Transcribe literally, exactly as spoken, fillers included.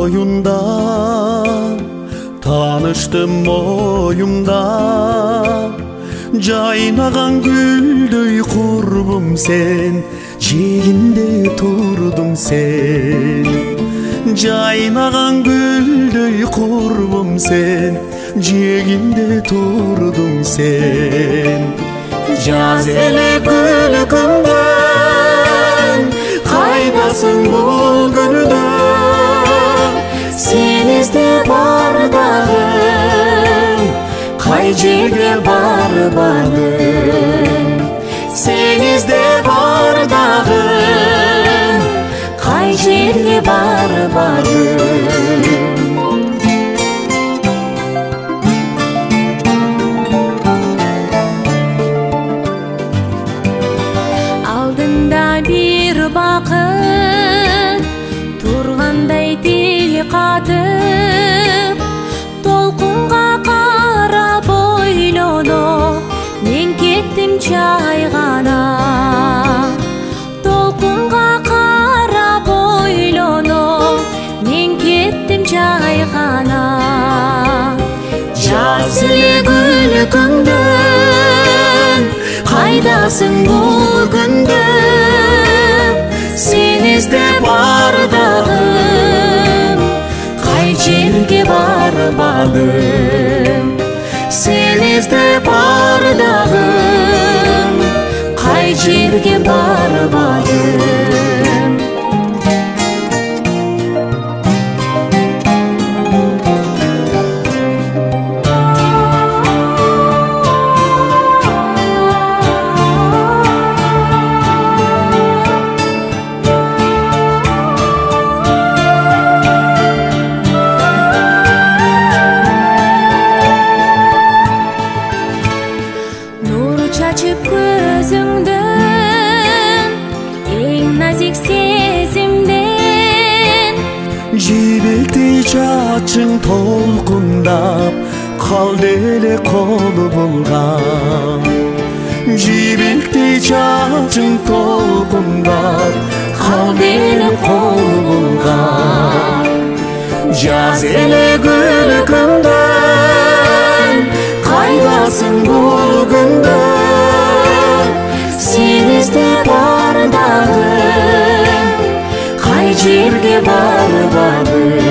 boyunda, tanıştım oyumda. Jaynagan güldöy kurbum sen, jeginde turdum sen. Jaynagan güldöy kurbum sen, jeginde turdum sen. Jaz ele gülkümden, kaydasın bul günüde. Sen izde bardağım, kay жерге barbadım. Sen izde bardağım, kay жерге barbadım. Алдында bir бақыт, тұрғандай тіл қатып, толқынға қарап ойлоно, мен кеттім чайғана. Толқынға қарап ойлоно, мен кеттім чайғана. Жаз эле күлкімден, қайдасың бұл күнде? Сен іздеп бардағым, қай жерге барбадым. Сен іздеп бардағым, қай жерге барбадым. Çaçıp gözüngden, en nazik sezimden. Жибектей чачың толқындап, қалды эле кол булган. Жибектей чачың толқындап, қалды эле кол булган. Жаз эле күлкімден, қайдасың бұл күнде? Сен іздеп бардағым, қай жерге барбадым.